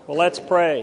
Well, let's pray.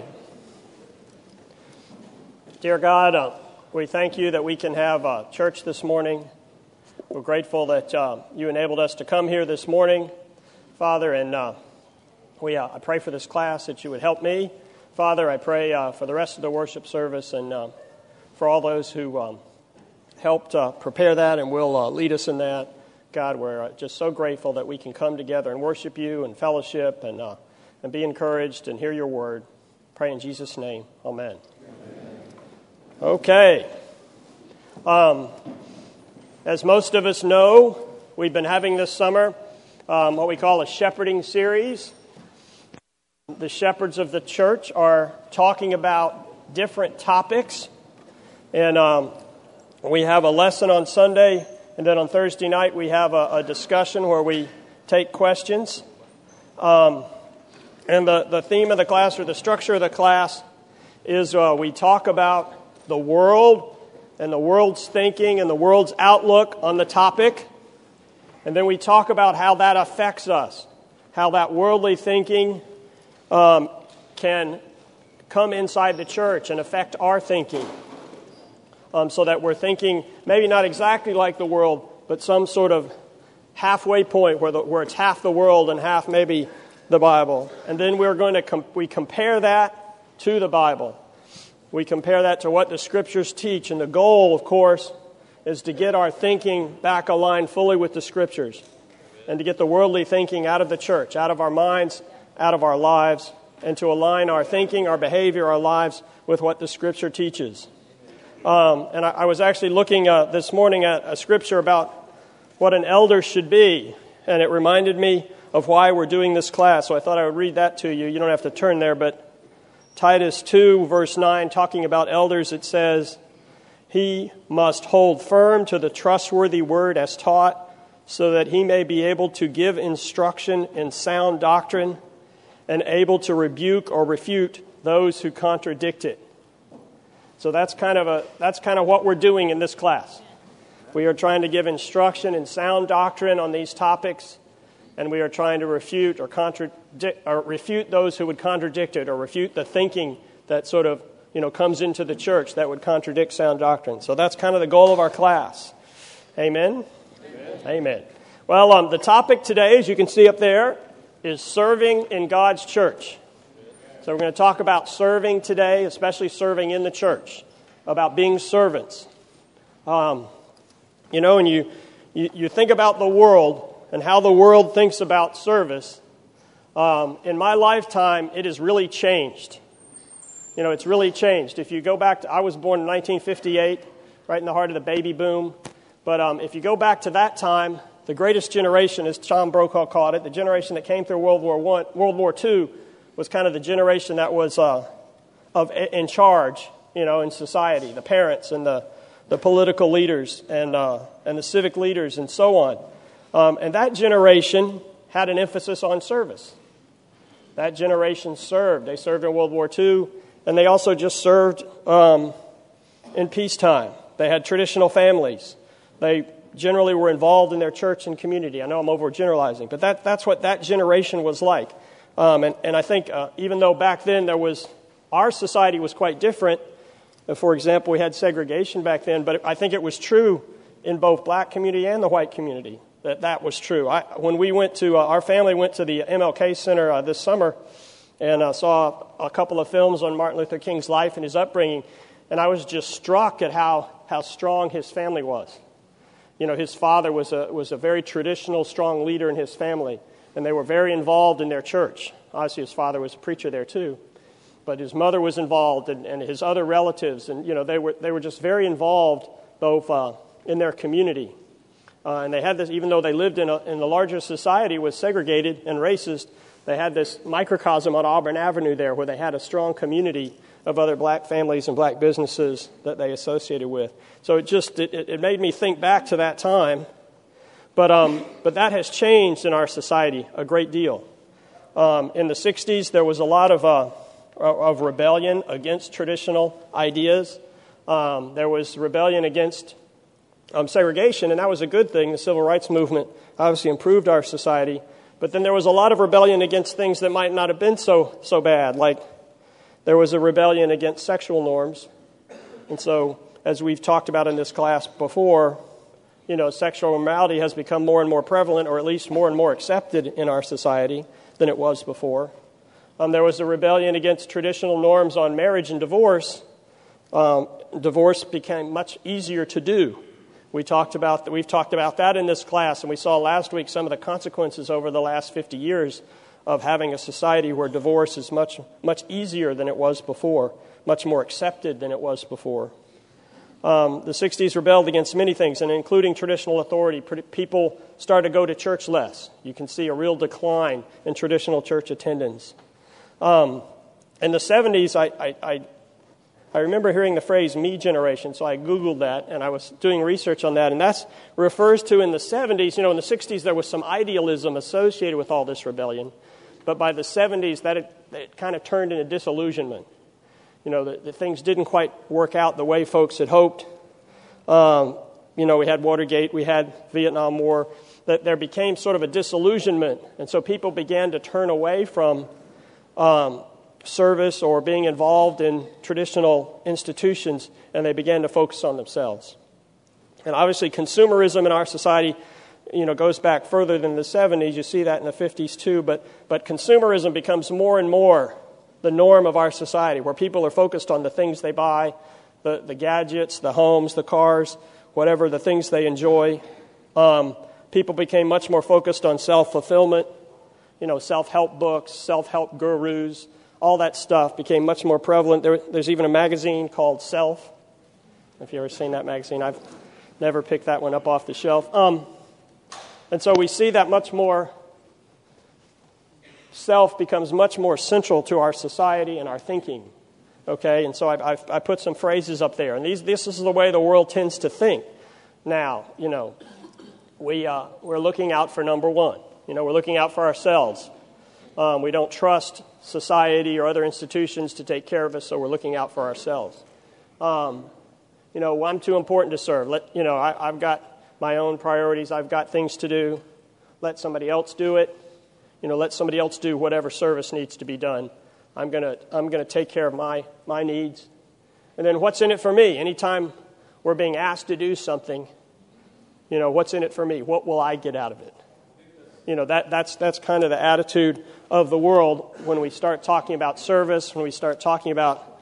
Dear God, we thank you that we can have church this morning. We're grateful that you enabled us to come here this morning, Father, and I pray for this class that you would help me. Father, I pray for the rest of the worship service and for all those who helped prepare that and will lead us in that. God, we're just so grateful that we can come together and worship you and fellowship and be encouraged and hear your word. Pray in Jesus' name. Amen. Okay. As most of us know, we've been having this summer what we call a shepherding series. The shepherds of the church are talking about different topics. And we have a lesson on Sunday, and then on Thursday night we have a discussion where we take questions. And the theme of the class, or the structure of the class, is we talk about the world and the world's thinking and the world's outlook on the topic. And then we talk about how that affects us, how that worldly thinking can come inside the church and affect our thinking. So that we're thinking maybe not exactly like the world, but some sort of halfway point where it's half the world and half maybe the Bible. And then we're going to we compare that to the Bible. We compare that to what the Scriptures teach. And the goal, of course, is to get our thinking back aligned fully with the Scriptures and to get the worldly thinking out of the church, out of our minds, out of our lives, and to align our thinking, our behavior, our lives with what the Scripture teaches. And I was actually looking this morning at a Scripture about what an elder should be, and it reminded me of why we're doing this class. So I thought I would read that to you. You don't have to turn there, but Titus 2, verse 9, talking about elders, it says, "He must hold firm to the trustworthy word as taught, so that he may be able to give instruction in sound doctrine and able to rebuke or refute those who contradict it." So that's kind of what we're doing in this class. We are trying to give instruction in sound doctrine on these topics, and we are trying to refute or refute those who would contradict it, or refute the thinking that sort of comes into the church that would contradict sound doctrine. So that's kind of the goal of our class. Amen? Amen. Well, the topic today, as you can see up there, is serving in God's church. So we're going to talk about serving today, especially serving in the church, about being servants. And you think about the world and how the world thinks about service. In my lifetime, it has really changed. It's really changed. If you go back I was born in 1958, right in the heart of the baby boom. But if you go back to that time, the greatest generation, as Tom Brokaw called it, the generation that came through World War II, was kind of the generation that was in charge, in society, the parents and the political leaders and the civic leaders and so on. And that generation had an emphasis on service. That generation served. They served in World War II, and they also just served in peacetime. They had traditional families. They generally were involved in their church and community. I know I'm overgeneralizing, but that's what that generation was like. And I think even though back then our society was quite different. For example, we had segregation back then, but I think it was true in both black community and the white community that was true. When we went to, our family went to the MLK Center this summer and saw a couple of films on Martin Luther King's life and his upbringing, and I was just struck at how strong his family was. His father was a very traditional, strong leader in his family, and they were very involved in their church. Obviously, his father was a preacher there too, but his mother was involved, and his other relatives, and they were just very involved both in their community. And they had this, even though they lived in the larger society was segregated and racist, they had this microcosm on Auburn Avenue there where they had a strong community of other black families and black businesses that they associated with. So it made me think back to that time. But that has changed in our society a great deal. In the 60s, there was a lot of rebellion against traditional ideas. There was rebellion against segregation, and that was a good thing. The civil rights movement obviously improved our society. But then there was a lot of rebellion against things that might not have been so bad, like There was a rebellion against sexual norms. And so, as we've talked about in this class before, sexual immorality has become more and more prevalent, or at least more and more accepted in our society than it was before. There was a rebellion against traditional norms on marriage and divorce. Divorce became much easier to do. We've talked about that in this class, and we saw last week some of the consequences over the last 50 years of having a society where divorce is much, much easier than it was before, much more accepted than it was before. The 60s rebelled against many things, and including traditional authority. People started to go to church less. You can see a real decline in traditional church attendance. In the 70s, I remember hearing the phrase "me generation," so I Googled that, and I was doing research on that, and that refers to in the 70s. In the 60s, there was some idealism associated with all this rebellion, but by the 70s, it kind of turned into disillusionment. The things didn't quite work out the way folks had hoped. We had Watergate, we had Vietnam War. That there became sort of a disillusionment, and so people began to turn away from service or being involved in traditional institutions, and they began to focus on themselves. And obviously, consumerism in our society, goes back further than the 70s. You see that in the 50s too, but consumerism becomes more and more the norm of our society, where people are focused on the things they buy, the gadgets, the homes, the cars, whatever, the things they enjoy. People became much more focused on self-fulfillment, self-help books, self-help gurus, all that stuff became much more prevalent. There's even a magazine called Self. If you've ever seen that magazine, I've never picked that one up off the shelf. And so we see that much more self becomes much more central to our society and our thinking. Okay, and so I put some phrases up there, and this is the way the world tends to think. Now, we're looking out for number one. We're looking out for ourselves. We don't trust society or other institutions to take care of us, so we're looking out for ourselves. I'm too important to serve. I've got my own priorities. I've got things to do. Let somebody else do it. Let somebody else do whatever service needs to be done. I'm gonna take care of my needs. And then what's in it for me? Anytime we're being asked to do something, what's in it for me? What will I get out of it? That's kind of the attitude of the world when we start talking about service, when we start talking about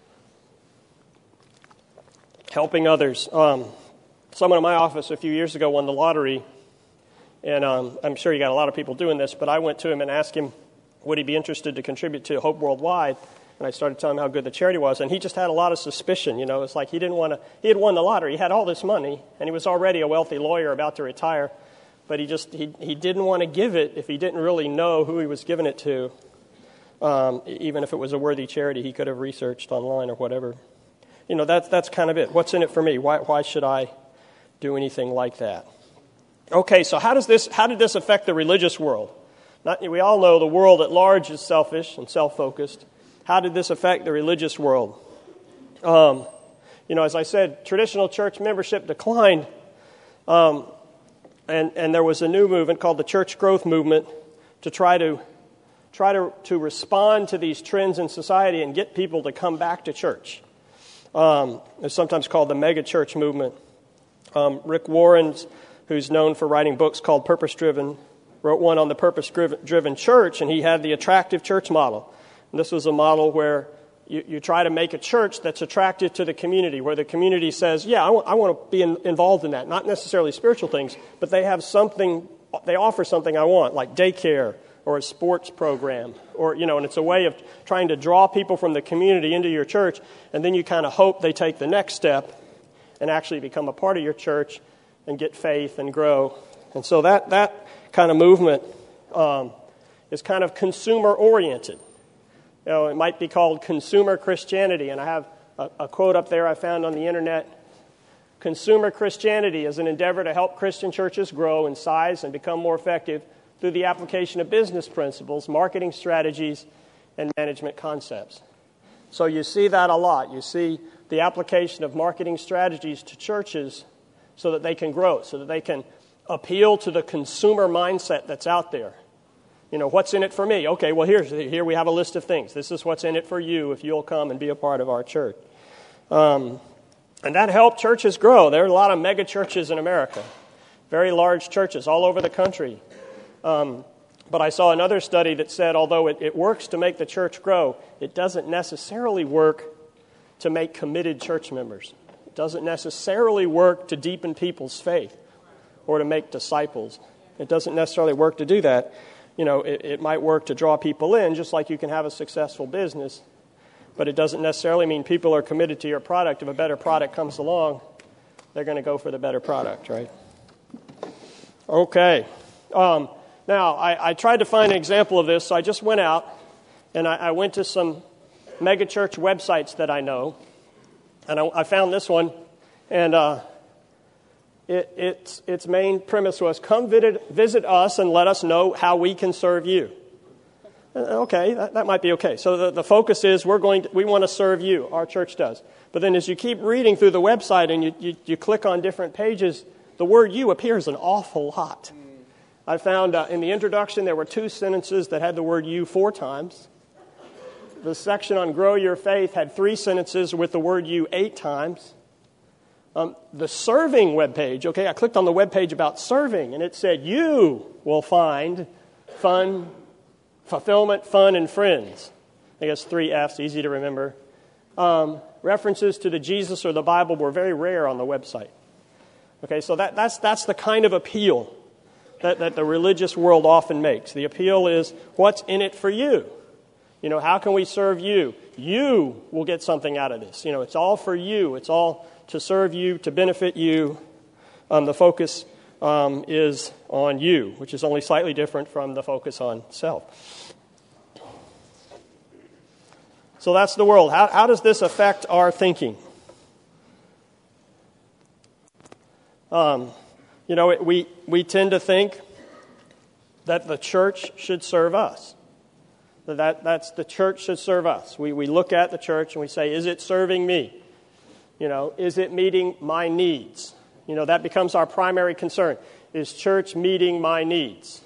helping others. Someone in my office a few years ago won the lottery. And I'm sure you got a lot of people doing this, but I went to him and asked him, would he be interested to contribute to Hope Worldwide? And I started telling him how good the charity was, and he just had a lot of suspicion. It's like he had won the lottery, he had all this money, and he was already a wealthy lawyer about to retire, but he didn't want to give it if he didn't really know who he was giving it to. Even if it was a worthy charity, he could have researched online or whatever. That's kind of it. What's in it for me? Why should I do anything like that? Okay, so how did this affect the religious world? We all know the world at large is selfish and self-focused. How did this affect the religious world? As I said, traditional church membership declined, and there was a new movement called the Church Growth Movement to try to respond to these trends in society and get people to come back to church. It's sometimes called the mega church movement. Rick Warren, who's known for writing books called Purpose Driven, wrote one on the purpose-driven church, and he had the attractive church model. And this was a model where you try to make a church that's attractive to the community, where the community says, yeah, I want to be involved in that. Not necessarily spiritual things, but they offer something I want, like daycare or a sports program, or, and it's a way of trying to draw people from the community into your church, and then you kind of hope they take the next step and actually become a part of your church and get faith and grow. And so that kind of movement is kind of consumer-oriented. It might be called consumer Christianity, and I have a quote up there I found on the internet. Consumer Christianity is an endeavor to help Christian churches grow in size and become more effective through the application of business principles, marketing strategies, and management concepts. So you see that a lot. You see the application of marketing strategies to churches so that they can grow, so that they can appeal to the consumer mindset that's out there. What's in it for me? Okay, well, here we have a list of things. This is what's in it for you if you'll come and be a part of our church. And that helped churches grow. There are a lot of mega churches in America, very large churches all over the country. But I saw another study that said although it works to make the church grow, it doesn't necessarily work to make committed church members. It doesn't necessarily work to deepen people's faith or to make disciples. It doesn't necessarily work to do that. It might work to draw people in, just like you can have a successful business, but it doesn't necessarily mean people are committed to your product. If a better product comes along, they're going to go for the better product, right? Okay. Now, I tried to find an example of this, so I just went out, and I went to some megachurch websites that I know, and I found this one, and its main premise was, come visit us and let us know how we can serve you. Okay, that might be okay. So the focus is we want to serve you, our church does. But then as you keep reading through the website and you click on different pages, the word you appears an awful lot. I found in the introduction there were 2 sentences that had the word you 4 times. The section on grow your faith had 3 sentences with the word you 8 times. The serving webpage, okay, I clicked on the webpage about serving, and it said, you will find fulfillment, fun, and friends. I guess 3 F's, easy to remember. References to the Jesus or the Bible were very rare on the website. Okay, so that's the kind of appeal that the religious world often makes. The appeal is, what's in it for you? How can we serve you? You will get something out of this. It's all for you. It's all to serve you, to benefit you. The focus is on you, which is only slightly different from the focus on self. So that's the world. How does this affect our thinking? We tend to think that the church should serve us. That's the church should serve us. We look at the church and we say, is it serving me? Is it meeting my needs? That becomes our primary concern. Is church meeting my needs?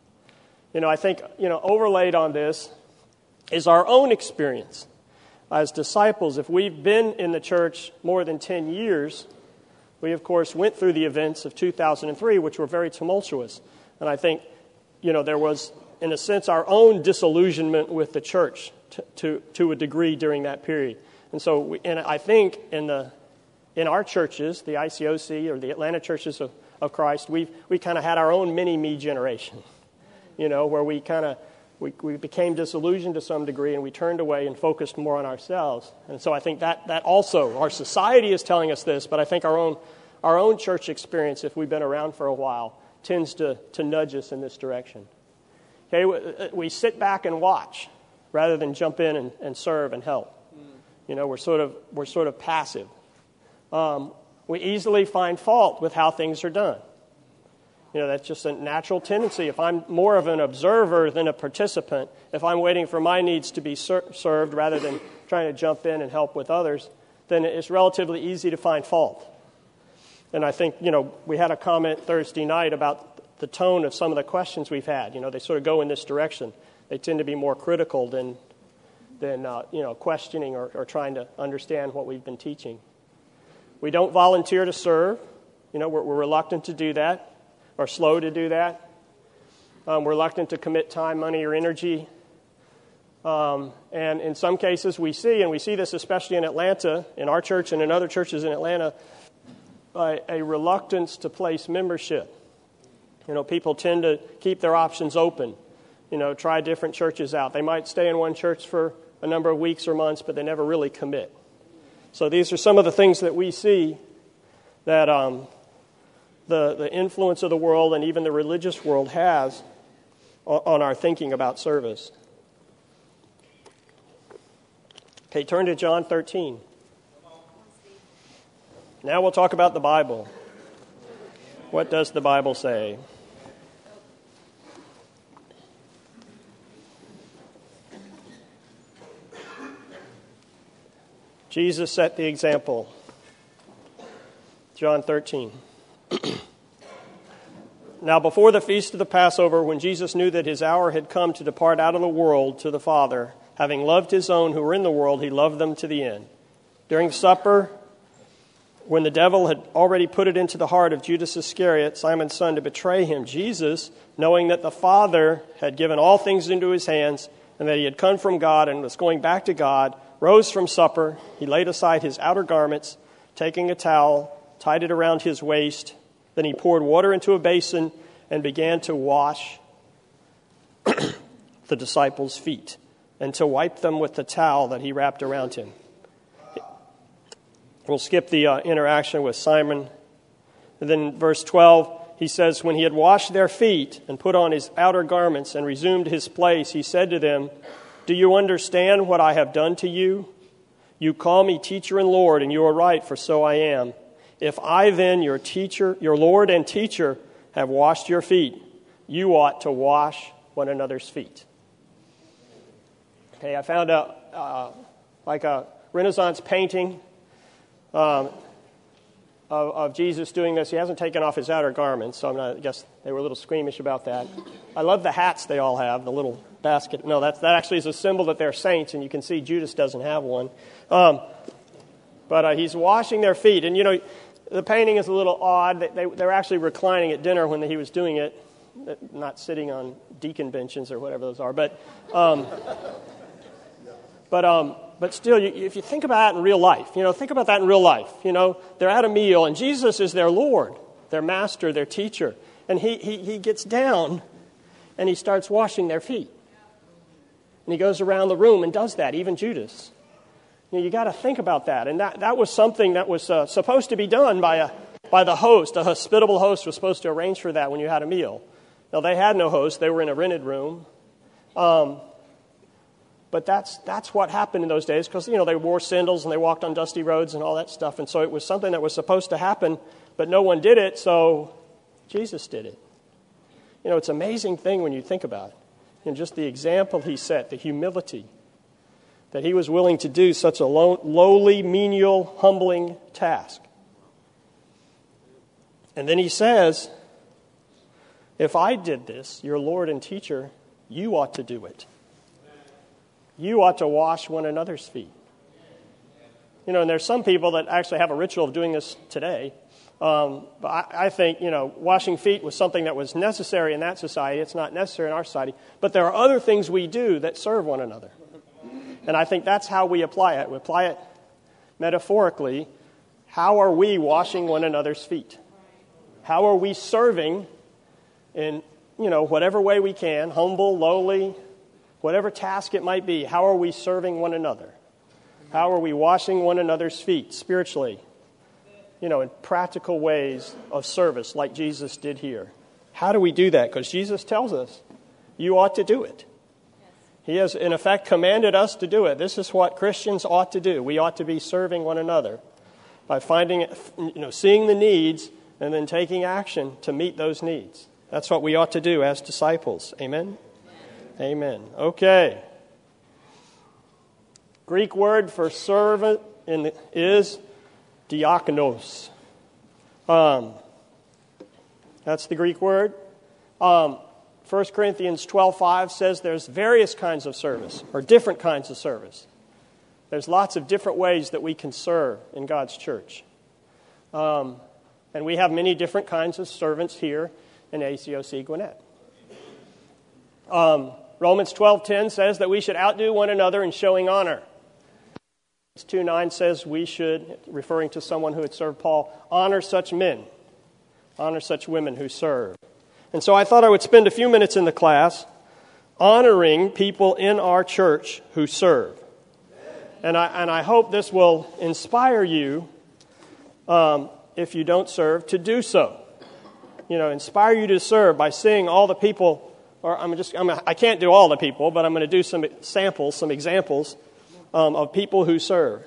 I think, overlaid on this is our own experience. As disciples, if we've been in the church more than 10 years, we, of course, went through the events of 2003, which were very tumultuous. And I think, there was, in a sense, our own disillusionment with the church to a degree during that period. And so, I think in our churches, the ICOC or the Atlanta Churches of Christ, we kind of had our own mini-me generation, where we became disillusioned to some degree and we turned away and focused more on ourselves. And so I think that also, our society is telling us this, but I think our own church experience, if we've been around for a while, tends to nudge us in this direction. Okay, we sit back and watch rather than jump in and serve and help. We're sort of passive. We easily find fault with how things are done. That's just a natural tendency. If I'm more of an observer than a participant, if I'm waiting for my needs to be served rather than trying to jump in and help with others, then it's relatively easy to find fault. And I think, we had a comment Thursday night about the tone of some of the questions we've had. They sort of go in this direction. They tend to be more critical than questioning or trying to understand what we've been teaching. We don't volunteer to serve. We're reluctant to do that, or slow to do that. We're reluctant to commit time, money, or energy. And in some cases we see this especially in Atlanta, in our church and in other churches in Atlanta, a reluctance to place membership. People tend to keep their options open. Try different churches out. They might stay in one church for a number of weeks or months, but they never really commit. So these are some of the things that we see that the influence of the world and even the religious world has on our thinking about service. Okay, turn to John 13. Now we'll talk about the Bible. What does the Bible say? Jesus set the example. John 13. Now before the feast of the Passover, when Jesus knew that his hour had come to depart out of the world to the Father, having loved his own who were in the world, he loved them to the end. During supper, when the devil had already put it into the heart of Judas Iscariot, Simon's son, to betray him, Jesus, knowing that the Father had given all things into his hands, and that he had come from God and was going back to God, rose from supper. He laid aside his outer garments, taking a towel, tied it around his waist. Then he poured water into a basin and began to wash the disciples' feet and to wipe them with the towel that he wrapped around him. We'll skip the interaction with Simon. And then verse 12, he says, when he had washed their feet and put on his outer garments and resumed his place, he said to them, do you understand what I have done to you? You call me teacher and Lord, and you are right, for so I am. If I then, your teacher, your Lord and teacher, have washed your feet, you ought to wash one another's feet. Okay, I found a Renaissance painting of Jesus doing this. He hasn't taken off his outer garments, so I guess they were a little squeamish about that. I love the hats they all have, the little basket. No, that actually is a symbol that they're saints, and you can see Judas doesn't have one. But he's washing their feet, and the painting is a little odd. They're actually reclining at dinner when he was doing it, not sitting on deacon benches or whatever those are. But still, if you think about that in real life, think about that in real life. They're at a meal, and Jesus is their Lord, their master, their teacher. And he gets down, and he starts washing their feet. And he goes around the room and does that, even Judas. You got to think about that. And that was something that was supposed to be done by the host. A hospitable host was supposed to arrange for that when you had a meal. Now, they had no host. They were in a rented room. But that's what happened in those days because, they wore sandals and they walked on dusty roads and all that stuff. And so it was something that was supposed to happen, but no one did it, so Jesus did it. It's an amazing thing when you think about it. Just the example he set, the humility, that he was willing to do such a lowly, menial, humbling task. And then he says, if I did this, your Lord and teacher, you ought to do it. You ought to wash one another's feet. And there's some people that actually have a ritual of doing this today. But I think, washing feet was something that was necessary in that society. It's not necessary in our society. But there are other things we do that serve one another. And I think that's how we apply it. We apply it metaphorically. How are we washing one another's feet? How are we serving in, whatever way we can, humble, lowly, whatever task it might be? How are we serving one another? How are we washing one another's feet spiritually? In practical ways of service like Jesus did here. How do we do that? Because Jesus tells us you ought to do it. He has, in effect, commanded us to do it. This is what Christians ought to do. We ought to be serving one another by seeing the needs and then taking action to meet those needs. That's what we ought to do as disciples. Amen? Amen. Okay. Greek word for servant is diakonos. That's the Greek word. 1 Corinthians 12:5 says there's various kinds of service, or different kinds of service. There's lots of different ways that we can serve in God's church. And we have many different kinds of servants here in ACOC Gwinnett. Romans 12:10 says that we should outdo one another in showing honor. 2:9 says we should, referring to someone who had served Paul, honor such men, honor such women who serve. And so I thought I would spend a few minutes in the class honoring people in our church who serve. And I hope this will inspire you, if you don't serve, to do so. Inspire you to serve by seeing all the people, I can't do all the people, but I'm going to do some samples, some examples of people who serve.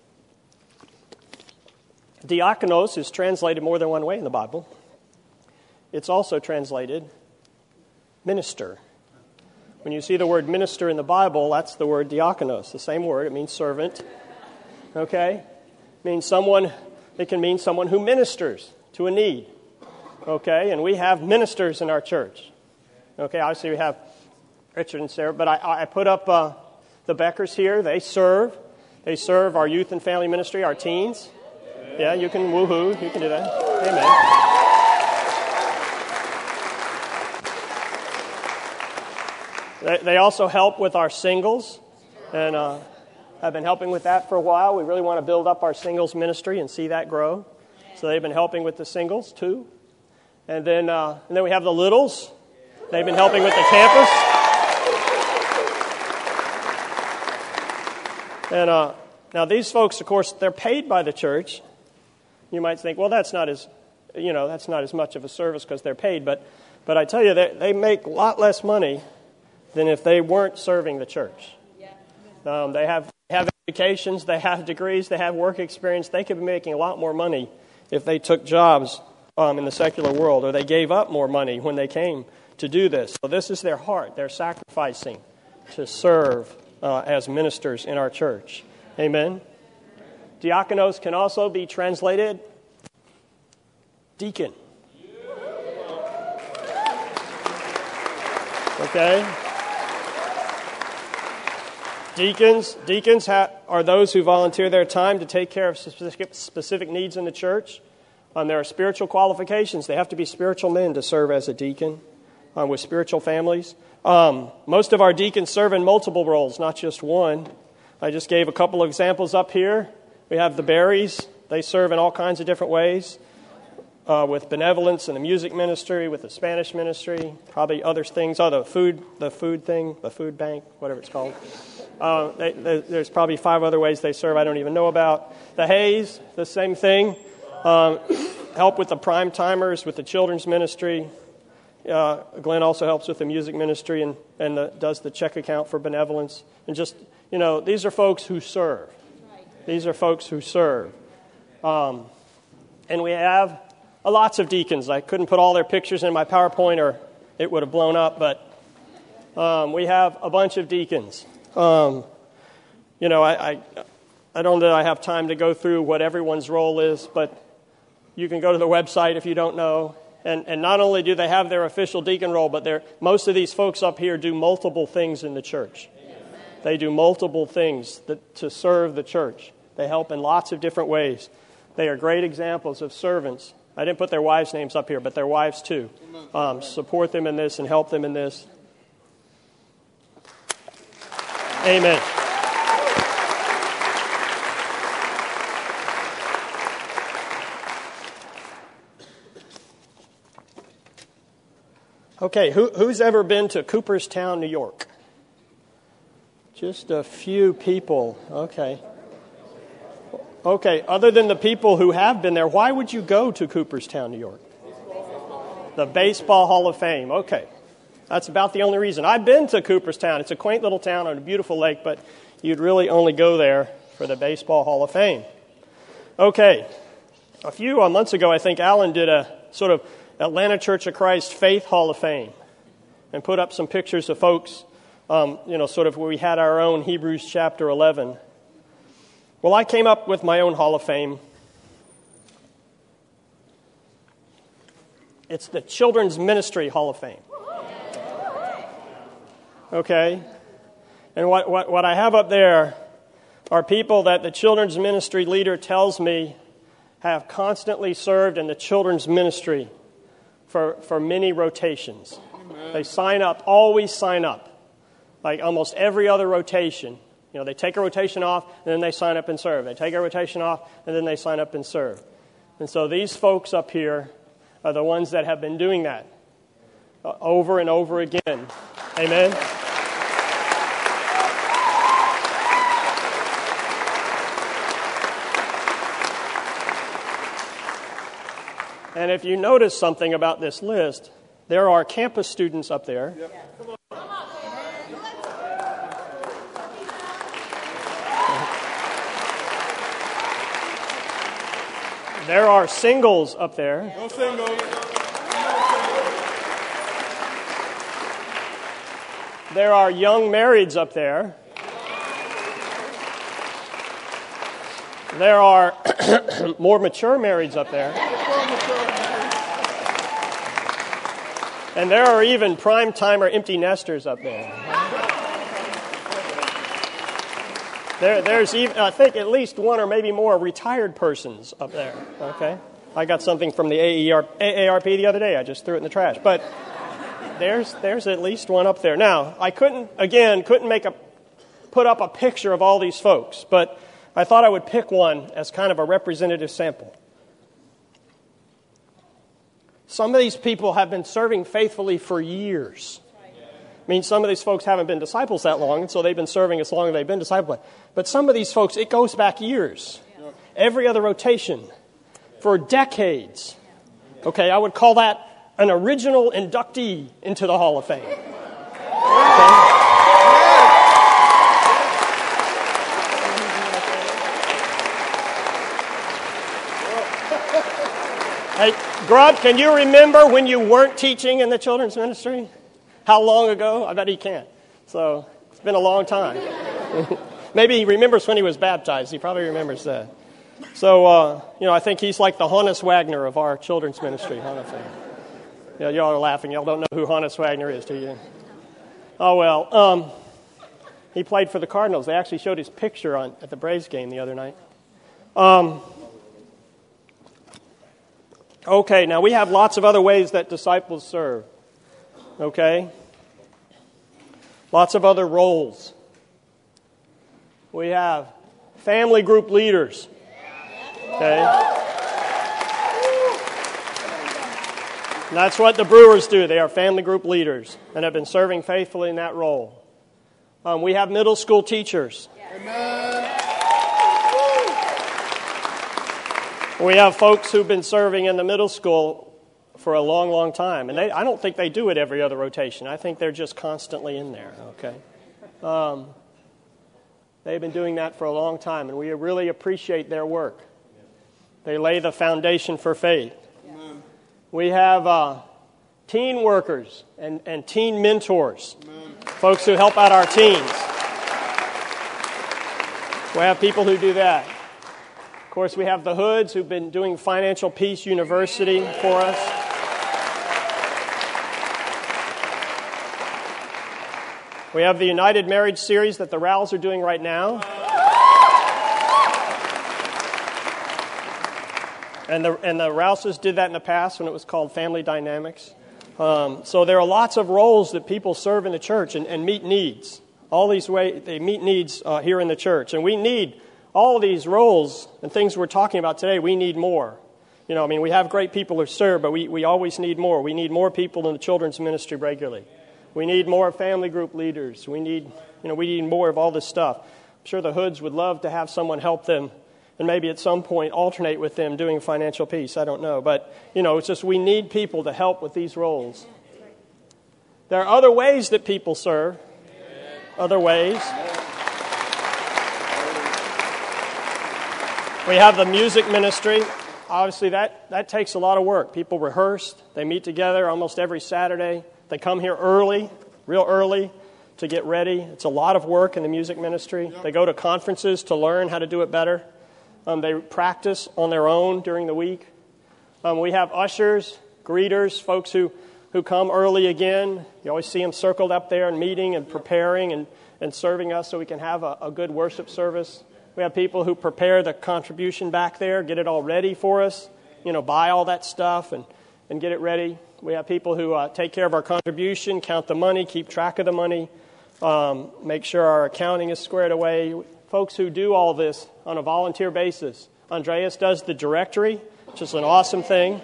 Diakonos is translated more than one way in the Bible. It's also translated minister. When you see the word minister in the Bible, that's the word diakonos, the same word. It means servant. Okay? It can mean someone who ministers to a need. Okay, and we have ministers in our church. Okay, obviously we have Richard and Sarah, but I put up the Beckers here. They serve. They serve our youth and family ministry, our teens. Yeah, you can woohoo. You can do that. Amen. They also help with our singles, and I've been helping with that for a while. We really want to build up our singles ministry and see that grow. So they've been helping with the singles too. And then we have the littles. They've been helping with the campus. And now these folks, of course, they're paid by the church. You might think, well, that's not as much of a service because they're paid. But I tell you, they make a lot less money than if they weren't serving the church. They have educations, they have degrees, they have work experience. They could be making a lot more money if they took jobs in the secular world, or they gave up more money when they came to do this. So this is their heart. They're sacrificing to serve as ministers in our church. Amen. Diakonos can also be translated deacon. Okay? Deacons are those who volunteer their time to take care of specific needs in the church. There are spiritual qualifications. They have to be spiritual men to serve as a deacon with spiritual families. Most of our deacons serve in multiple roles, not just one. I just gave a couple of examples up here. We have the Berries. They serve in all kinds of different ways with benevolence in the music ministry, with the Spanish ministry, probably other things. The food bank, whatever it's called. There's probably 5 other ways they serve I don't even know about. The Hayes, the same thing. Help with the prime timers, with the children's ministry. Glenn also helps with the music ministry and does the check account for benevolence. And just, these are folks who serve. These are folks who serve. And we have lots of deacons. I couldn't put all their pictures in my PowerPoint or it would have blown up, but we have a bunch of deacons. I don't know that I have time to go through what everyone's role is, but you can go to the website if you don't know. And not only do they have their official deacon role, but most of these folks up here do multiple things in the church. They do multiple things to serve the church. They help in lots of different ways. They are great examples of servants. I didn't put their wives' names up here, but their wives too. Support them in this and help them in this. Amen. Okay, who's ever been to Cooperstown, New York? Just a few people. Okay, other than the people who have been there, why would you go to Cooperstown, New York? The Baseball Hall of Fame. Okay, that's about the only reason. I've been to Cooperstown. It's a quaint little town on a beautiful lake, but you'd really only go there for the Baseball Hall of Fame. Okay, a few months ago, I think Alan did a sort of Atlanta Church of Christ Faith Hall of Fame and put up some pictures of folks, sort of where we had our own Hebrews chapter 11. Well, I came up with my own Hall of Fame. It's the Children's Ministry Hall of Fame. Okay? And what I have up there are people that the children's ministry leader tells me have constantly served in the children's ministry for many rotations. Amen. They always sign up, like almost every other rotation. They take a rotation off, and then they sign up and serve. They take a rotation off, and then they sign up and serve. And so these folks up here are the ones that have been doing that over and over again. Amen? And if you notice something about this list, there are campus students up there. Yep. There are singles up there. No singles. There are young marrieds up there. There are more mature marrieds up there. And there are even prime-timer empty nesters up there. There's even, I think, at least one or maybe more retired persons up there, okay? I got something from the AARP the other day. I just threw it in the trash. But there's at least one up there. Now, I couldn't put up a picture of all these folks, but I thought I would pick one as kind of a representative sample. Some of these people have been serving faithfully for years. I mean, some of these folks haven't been disciples that long, and so they've been serving as long as they've been discipled. But some of these folks, it goes back years. Every other rotation. For decades. Okay, I would call that an original inductee into the Hall of Fame. Okay? Hey, Grub, can you remember when you weren't teaching in the children's ministry? How long ago? I bet he can't. So it's been a long time. Maybe he remembers when he was baptized. He probably remembers that. So, I think he's like the Hannes Wagner of our children's ministry. Yeah, y'all are laughing. Y'all don't know who Hannes Wagner is, do you? Oh, well, he played for the Cardinals. They actually showed his picture at the Braves game the other night. Okay, now we have lots of other ways that disciples serve. Okay? Lots of other roles. We have family group leaders. Okay? And that's what the Brewers do. They are family group leaders and have been serving faithfully in that role. We have middle school teachers. Amen. We have folks who've been serving in the middle school for a long, long time. And I don't think they do it every other rotation. I think they're just constantly in there, okay? They've been doing that for a long time, and we really appreciate their work. They lay the foundation for faith. Amen. We have teen workers and teen mentors, Amen. Folks who help out our teens. We have people who do that. Of course, we have the Hoods who've been doing Financial Peace University for us. We have the United Marriage Series that the Rowells are doing right now. And the Rouses did that in the past when it was called Family Dynamics. So there are lots of roles that people serve in the church and meet needs. All these ways they meet needs here in the church. And we need all of these roles and things we're talking about today. We need more. We have great people who serve, but we always need more. We need more people in the children's ministry regularly. We need more family group leaders. We need more of all this stuff. I'm sure the Hoods would love to have someone help them and maybe at some point alternate with them doing Financial Peace. I don't know. But, it's just we need people to help with these roles. There are other ways that people serve. Other ways. We have the music ministry. Obviously, that takes a lot of work. People rehearse. They meet together almost every Saturday. They come here real early, to get ready. It's a lot of work in the music ministry. They go to conferences to learn how to do it better. They practice on their own during the week. We have ushers, greeters, folks who come early again. You always see them circled up there and meeting and preparing and serving us so we can have a good worship service. We have people who prepare the contribution back there, get it all ready for us, buy all that stuff and get it ready. We have people who take care of our contribution, count the money, keep track of the money, make sure our accounting is squared away. Folks who do all this on a volunteer basis. Andreas does the directory, which is an awesome thing.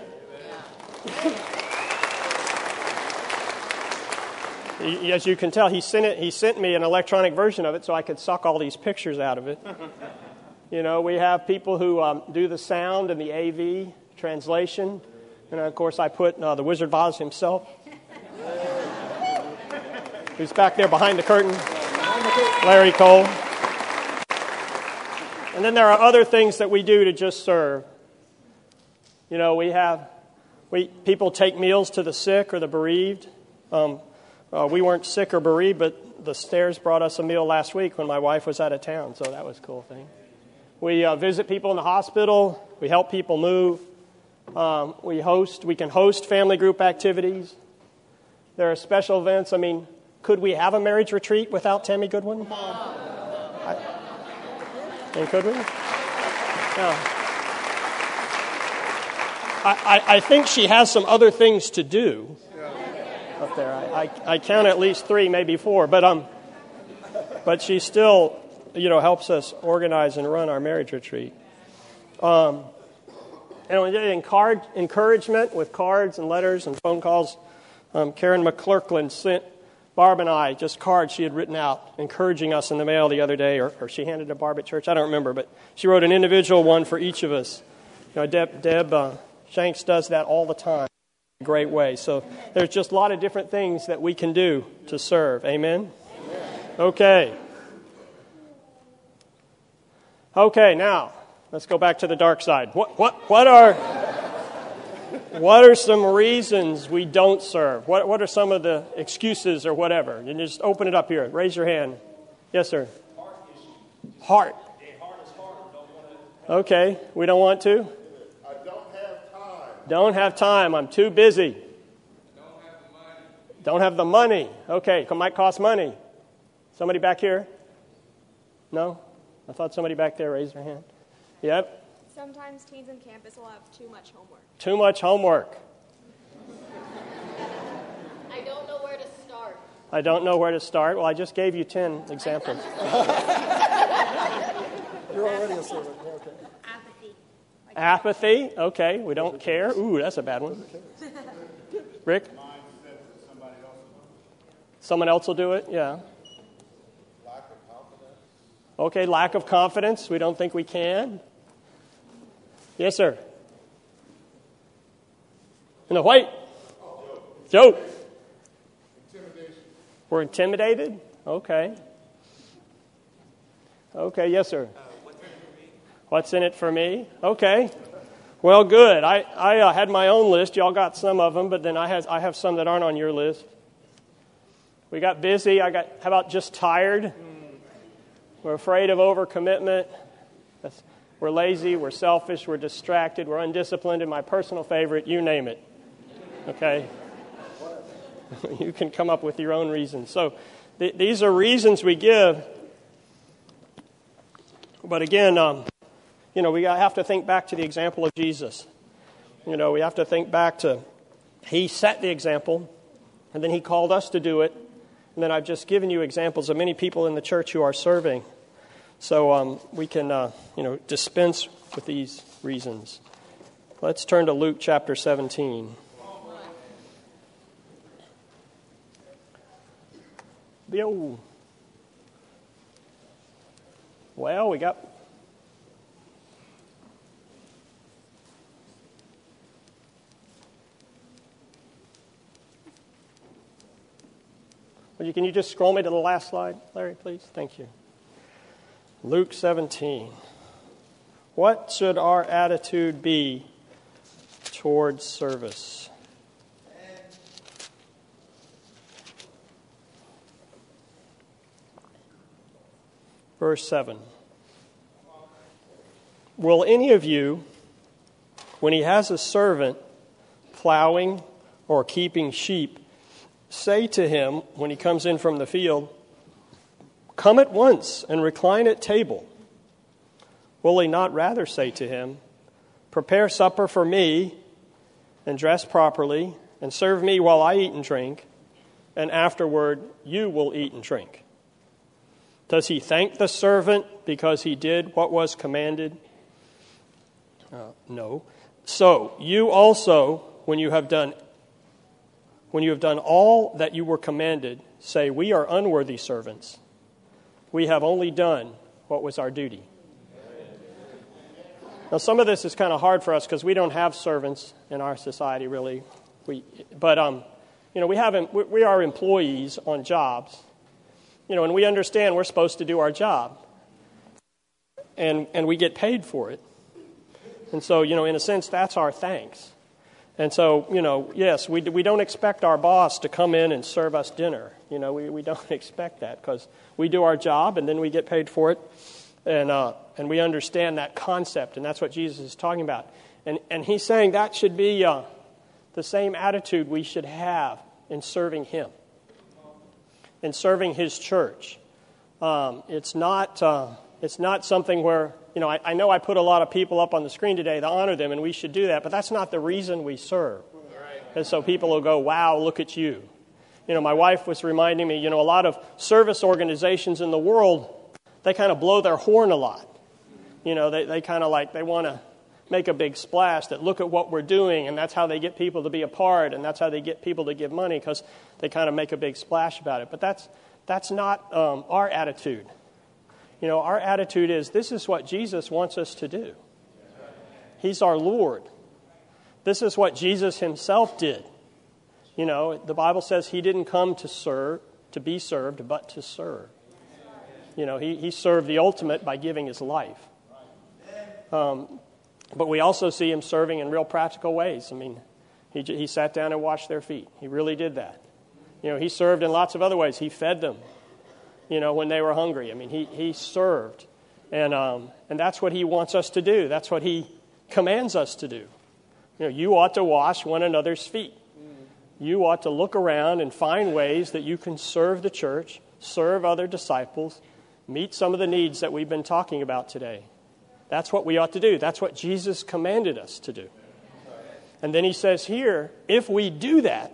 As you can tell, he sent me an electronic version of it so I could suck all these pictures out of it. We have people who do the sound and the AV translation. And, of course, I put the Wizard of Oz himself, who's back there behind the curtain, Larry Cole. And then there are other things that we do to just serve. People take meals to the sick or the bereaved. We weren't sick or bereaved, but the Stairs brought us a meal last week when my wife was out of town, so that was a cool thing. We visit people in the hospital. We help people move. We can host family group activities. There are special events. I mean, could we have a marriage retreat without Tammy Goodwin? Could we? No. I think she has some other things to do up there. I count at least 3, maybe 4. But she still, helps us organize and run our marriage retreat. Encouragement with cards and letters and phone calls. Karen McClurkland sent Barb and I just cards she had written out, encouraging us in the mail the other day, or she handed to Barb at church. I don't remember, but she wrote an individual one for each of us. Deb Shanks does that all the time in a great way. So there's just a lot of different things that we can do to serve. Amen? Okay. Okay, now let's go back to the dark side. What are some reasons we don't serve? What are some of the excuses or whatever? You just open it up here. Raise your hand. Yes, sir. Heart. Okay, we don't want to? I don't have time. Don't have time. I'm too busy. Don't have the money. Okay, it might cost money. Somebody back here? No? I thought somebody back there raised their hand. Yep. Sometimes teens on campus will have too much homework. Too much homework. I don't know where to start. I don't know where to start. Well, I just gave you 10 examples. You're already a servant. Okay. Apathy. Okay, we don't care. Ooh, that's a bad one. Rick? Someone else will do it? Yeah. Lack of confidence. Okay, lack of confidence. We don't think we can. Yes, sir. In the white. Joe. Intimidation. We're intimidated? Okay. Okay, yes, sir. What's in it for me? Okay. Well, good. I had my own list. Y'all got some of them, but then I have some that aren't on your list. We got busy. How about just tired? We're afraid of overcommitment. We're lazy. We're selfish. We're distracted. We're undisciplined. And my personal favorite, you name it. Okay? You can come up with your own reasons. So these are reasons we give. But again, we have to think back to the example of Jesus. We have to think back to He set the example, and then He called us to do it. And then I've just given you examples of many people in the church who are serving. So we can, dispense with these reasons. Let's turn to Luke chapter 17. Well, we got... Can you just scroll me to the last slide, Larry, please? Thank you. Luke 17. What should our attitude be towards service? Verse 7. Will any of you, when he has a servant plowing or keeping sheep, say to him when he comes in from the field, "Come at once and recline at table"? Will he not rather say to him, "Prepare supper for me, and dress properly, and serve me while I eat and drink, and afterward you will eat and drink"? Does he thank the servant because he did what was commanded? No. So you also, when you have done all that you were commanded, say, "We are unworthy servants. We have only done what was our duty." Now, some of this is kind of hard for us because we don't have servants in our society, really. We are employees on jobs, and we understand we're supposed to do our job, and we get paid for it. And so, in a sense, that's our thanks. And so, yes, we don't expect our boss to come in and serve us dinner. We don't expect that because we do our job and then we get paid for it. And we understand that concept, and that's what Jesus is talking about. And he's saying that should be the same attitude we should have in serving Him, in serving His church. It's not something where, I know I put a lot of people up on the screen today to honor them, and we should do that, but that's not the reason we serve. And so people will go, wow, look at you. My wife was reminding me, a lot of service organizations in the world, they kind of blow their horn a lot. They kind of they want to make a big splash that look at what we're doing, and that's how they get people to be a part, and that's how they get people to give money, because they kind of make a big splash about it. But that's not our attitude. Our attitude is, this is what Jesus wants us to do. He's our Lord. This is what Jesus Himself did. The Bible says He didn't come to be served, but to serve. He served the ultimate by giving His life. But we also see Him serving in real practical ways. He sat down and washed their feet. He really did that. He served in lots of other ways. He fed them, when they were hungry. He served. And that's what He wants us to do. That's what He commands us to do. You ought to wash one another's feet. You ought to look around and find ways that you can serve the church, serve other disciples, meet some of the needs that we've been talking about today. That's what we ought to do. That's what Jesus commanded us to do. And then He says here, if we do that,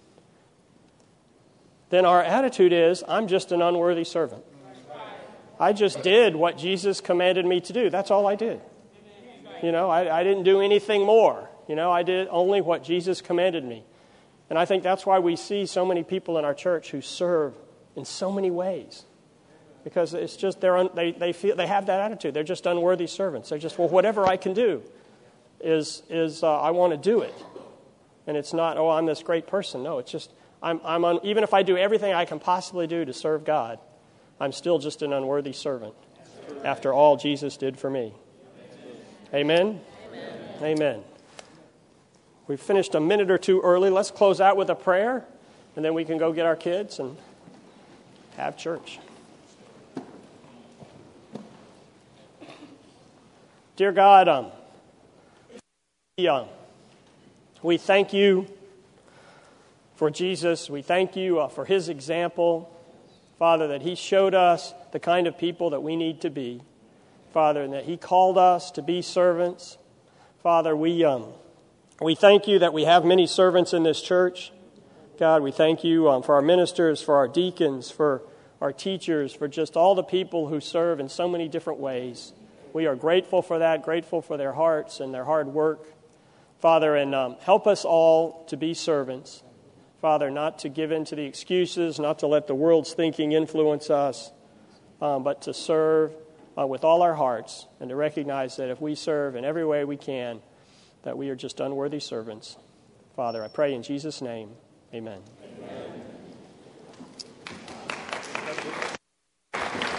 then our attitude is, I'm just an unworthy servant. I just did what Jesus commanded me to do. That's all I did. I didn't do anything more. I did only what Jesus commanded me. And I think that's why we see so many people in our church who serve in so many ways. Because it's just they feel they have that attitude. They're just unworthy servants. They're just, whatever I can do is I want to do it. And it's not, I'm this great person. No, it's just even if I do everything I can possibly do to serve God, I'm still just an unworthy servant after all Jesus did for me. Amen? Amen. We finished a minute or two early. Let's close out with a prayer, and then we can go get our kids and have church. Dear God, we thank You for Jesus. We thank You for His example, Father, that He showed us the kind of people that we need to be, Father, and that He called us to be servants. Father, we thank You that we have many servants in this church. God, we thank You for our ministers, for our deacons, for our teachers, for just all the people who serve in so many different ways. We are grateful for that, grateful for their hearts and their hard work. Father, and help us all to be servants. Father, not to give in to the excuses, not to let the world's thinking influence us, but to serve with all our hearts and to recognize that if we serve in every way we can, that we are just unworthy servants. Father, I pray in Jesus' name, amen.